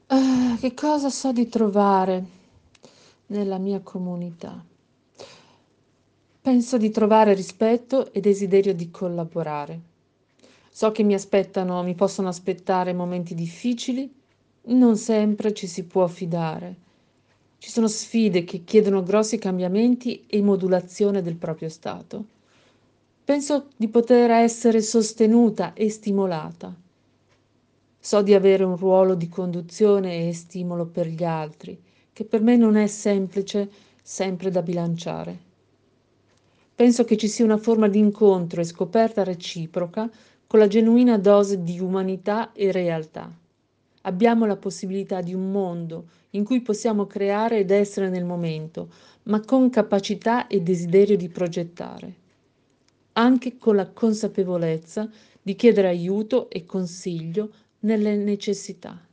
Che cosa so di trovare nella mia comunità? Penso di trovare rispetto e desiderio di collaborare. So che mi possono aspettare momenti difficili, non sempre ci si può fidare. Ci sono sfide che chiedono grossi cambiamenti e modulazione del proprio stato. Penso di poter essere sostenuta e stimolata. So di avere un ruolo di conduzione e stimolo per gli altri, che per me non è semplice sempre da bilanciare. Penso che ci sia una forma di incontro e scoperta reciproca con la genuina dose di umanità e realtà. Abbiamo la possibilità di un mondo in cui possiamo creare ed essere nel momento, ma con capacità e desiderio di progettare, anche con la consapevolezza di chiedere aiuto e consiglio nelle necessità.